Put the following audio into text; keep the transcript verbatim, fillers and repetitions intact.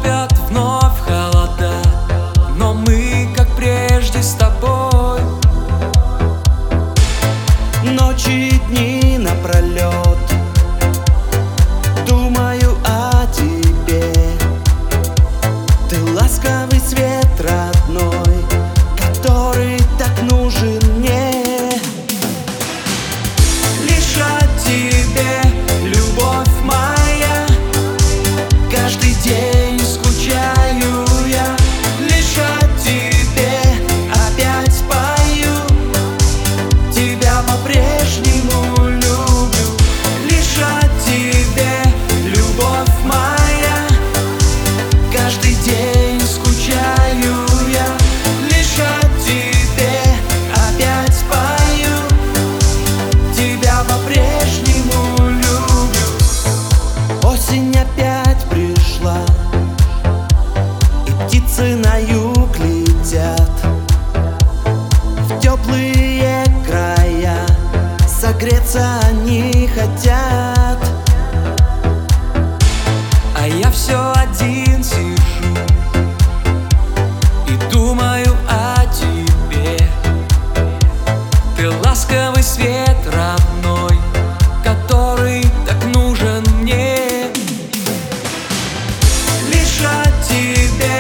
наступят вновь холода, но мы, как прежде, с тобой. Ночи, дни напролет думаю о тебе. Ты ласковый свет родной, который так нужен мне. Лишь о тебе, любовь моя, каждый день скучаю я. Лишь о тебе опять пою, тебя по-прежнему люблю. Лишь о тебе, любовь моя, каждый день скучаю я. Лишь о тебе опять пою, тебя по-прежнему люблю. Осень опять пришла, и птицы на юг летят в теплые края. Согреться они хотят, А я все один сижу и думаю о тебе. Ты ласковый свет родной, который так нужен мне. Лишь о тебе,